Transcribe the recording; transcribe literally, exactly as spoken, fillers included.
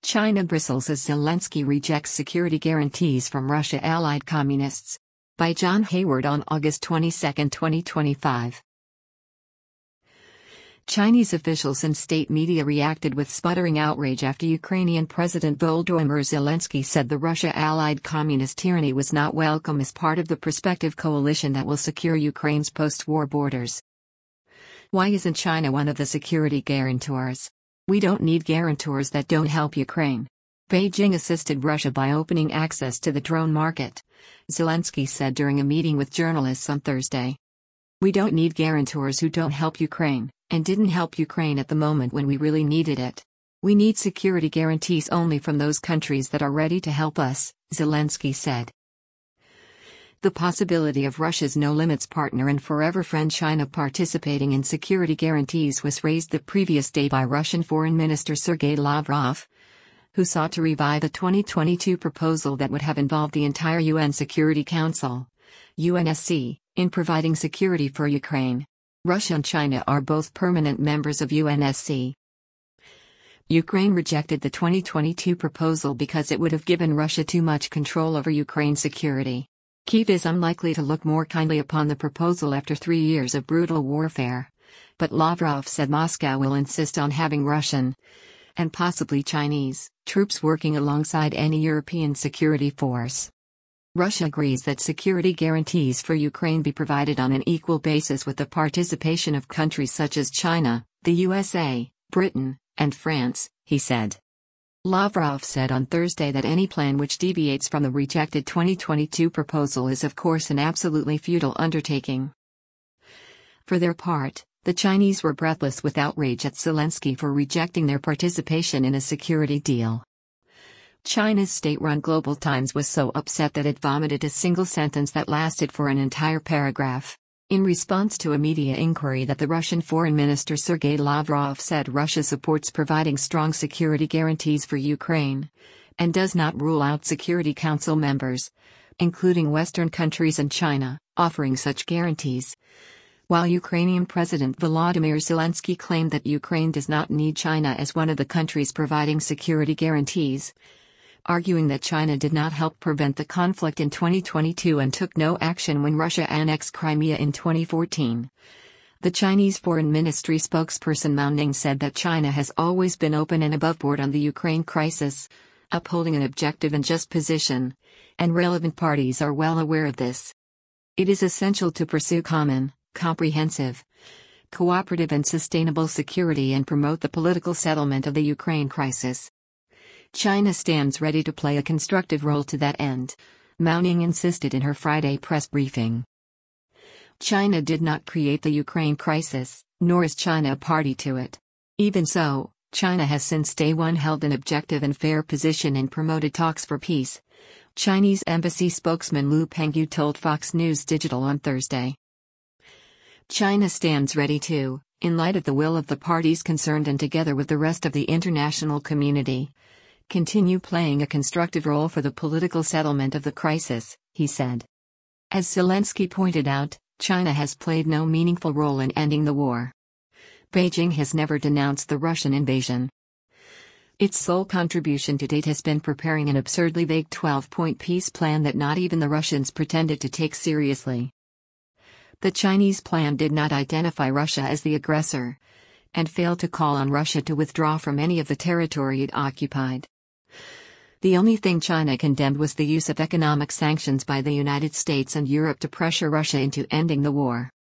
China bristles as Zelensky rejects security guarantees from Russia-allied communists. By John Hayward on August twenty-second, twenty twenty-five. Chinese officials and state media reacted with sputtering outrage after Ukrainian President Volodymyr Zelensky said the Russia-allied communist tyranny was not welcome as part of the prospective coalition that will secure Ukraine's post-war borders. Why isn't China one of the security guarantors? We don't need guarantors that don't help Ukraine. Beijing assisted Russia by opening access to the drone market, Zelensky said during a meeting with journalists on Thursday. We don't need guarantors who don't help Ukraine, and didn't help Ukraine at the moment when we really needed it. We need security guarantees only from those countries that are ready to help us, Zelensky said. The possibility of Russia's no-limits partner and forever friend China participating in security guarantees was raised the previous day by Russian Foreign Minister Sergei Lavrov, who sought to revive a twenty twenty-two proposal that would have involved the entire U N Security Council, U N S C, in providing security for Ukraine. Russia and China are both permanent members of U N S C. Ukraine rejected the twenty twenty-two proposal because it would have given Russia too much control over Ukraine's security. Kyiv is unlikely to look more kindly upon the proposal after three years of brutal warfare, but Lavrov said Moscow will insist on having Russian, and possibly Chinese, troops working alongside any European security force. Russia agrees that security guarantees for Ukraine be provided on an equal basis with the participation of countries such as China, the U S A, Britain, and France, he said. Lavrov said on Thursday that any plan which deviates from the rejected twenty twenty-two proposal is of course an absolutely futile undertaking. For their part, the Chinese were breathless with outrage at Zelensky for rejecting their participation in a security deal. China's state-run Global Times was so upset that it vomited a single sentence that lasted for an entire paragraph. In response to a media inquiry that the Russian Foreign Minister Sergei Lavrov said Russia supports providing strong security guarantees for Ukraine, and does not rule out Security Council members, including Western countries and China, offering such guarantees. While Ukrainian President Volodymyr Zelensky claimed that Ukraine does not need China as one of the countries providing security guarantees, arguing that China did not help prevent the conflict in twenty twenty-two and took no action when Russia annexed Crimea in twenty fourteen. The Chinese Foreign Ministry spokesperson Mao Ning said that China has always been open and aboveboard on the Ukraine crisis, upholding an objective and just position, and relevant parties are well aware of this. It is essential to pursue common, comprehensive, cooperative and sustainable security and promote the political settlement of the Ukraine crisis. China stands ready to play a constructive role to that end, Mao Ning insisted in her Friday press briefing. China did not create the Ukraine crisis, nor is China a party to it. Even so, China has since day one held an objective and fair position and promoted talks for peace, Chinese embassy spokesman Lu Pengyu told Fox News Digital on Thursday. China stands ready to, in light of the will of the parties concerned and together with the rest of the international community, continue playing a constructive role for the political settlement of the crisis, he said. As Zelensky pointed out, China has played no meaningful role in ending the war. Beijing has never denounced the Russian invasion. Its sole contribution to date has been preparing an absurdly vague twelve-point peace plan that not even the Russians pretended to take seriously. The Chinese plan did not identify Russia as the aggressor, and failed to call on Russia to withdraw from any of the territory it occupied. The only thing China condemned was the use of economic sanctions by the United States and Europe to pressure Russia into ending the war.